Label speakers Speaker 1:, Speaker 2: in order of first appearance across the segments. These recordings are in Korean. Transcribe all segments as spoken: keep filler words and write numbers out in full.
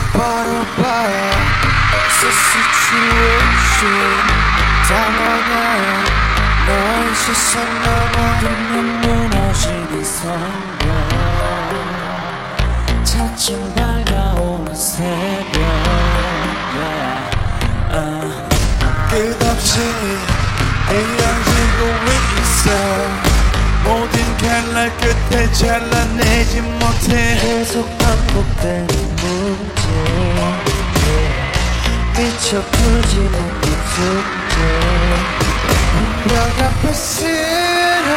Speaker 1: 바라봐 It's a situation 당황해 너의 시선 넘어오면 무너지는 성벽 차츰 밝아오는 새벽 yeah. uh. 끝없이 이어지고 있어 모든 갈날 끝에 잘라내지 못해
Speaker 2: 계속 반복되는 문제 미처 풀지 못한 숙제
Speaker 1: 벽 앞에 쓰러지는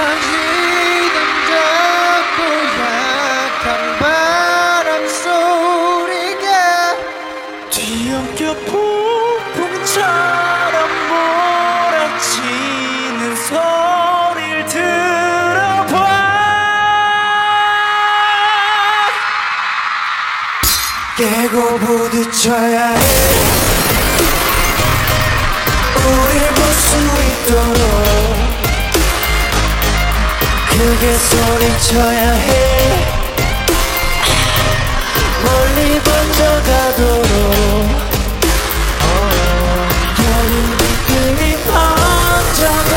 Speaker 1: 고약한 바람 소리가 뒤엉켜 폭풍처럼 몰아치는 소리를 들어봐 깨고 부딪혀야 해 우릴 볼 수 있도록 크게 소리쳐야 해 멀리 번져가도록 여린 빛들이 번져가는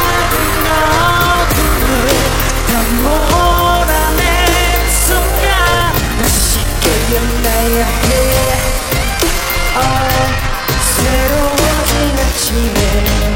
Speaker 1: 어둠을 다 몰아낸 순간 다시 깨어나야 해 oh, 새로워진 아침에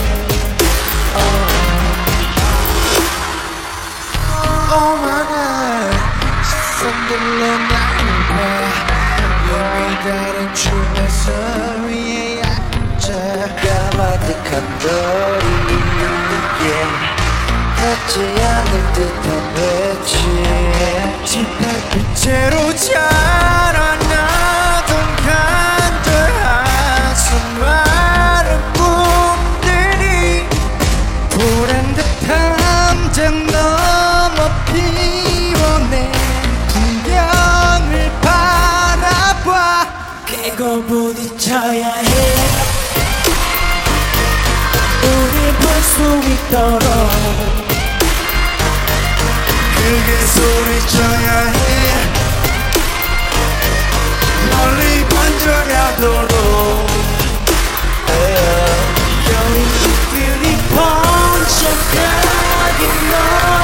Speaker 1: Oh my God 시선들로 나를 봐 여기 다른 춤에서 위에 앉아
Speaker 2: 까마득한 거리 yeah. 닿지 않을 듯한 배치
Speaker 1: 짙달빛으로 자라나던 간절한 수많은 꿈들이 보란 듯한 함정 넘어 피워낸 풍경을 바라봐 깨고 부딪혀야 해 우리 볼 수 있도록 크게 소리쳐야 해 멀리 번져가도록 여린 빛들이 번져가긴 너